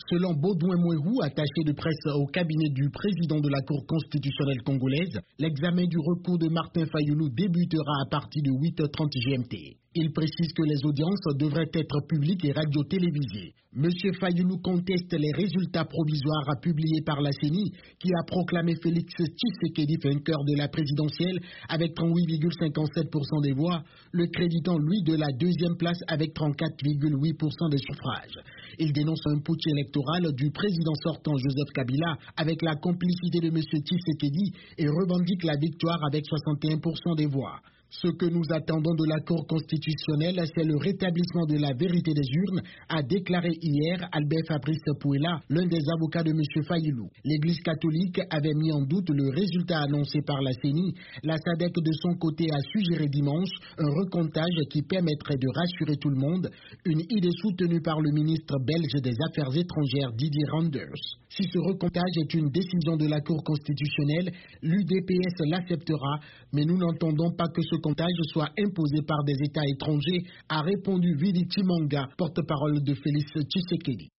Selon Baudouin Mouérou, attaché de presse au cabinet du président de la Cour constitutionnelle congolaise, l'examen du recours de Martin Fayoulou débutera à partir de 8h30 GMT. Il précise que les audiences devraient être publiques et radio-télévisées. M. Fayoulou conteste les résultats provisoires publiés par la CENI qui a proclamé Félix Tshisekedi vainqueur de la présidentielle avec 38,57% des voix, le créditant lui de la deuxième place avec 34,8% des suffrages. Il dénonce un putsch électoral du président sortant Joseph Kabila avec la complicité de M. Tshisekedi et revendique la victoire avec 61% des voix. Ce que nous attendons de la Cour constitutionnelle, c'est le rétablissement de la vérité des urnes, a déclaré hier Albert Fabrice Pouella, l'un des avocats de M. Fayoulou. L'Église catholique avait mis en doute le résultat annoncé par la CENI. La SADC de son côté a suggéré dimanche un recomptage qui permettrait de rassurer tout le monde, une idée soutenue par le ministre belge des Affaires étrangères Didier Reynders. Si ce recomptage est une décision de la Cour constitutionnelle, l'UDPS l'acceptera, mais nous n'entendons pas que ce comptage soit imposé par des États étrangers, a répondu Vili Timanga, porte-parole de Félix Tshisekedi.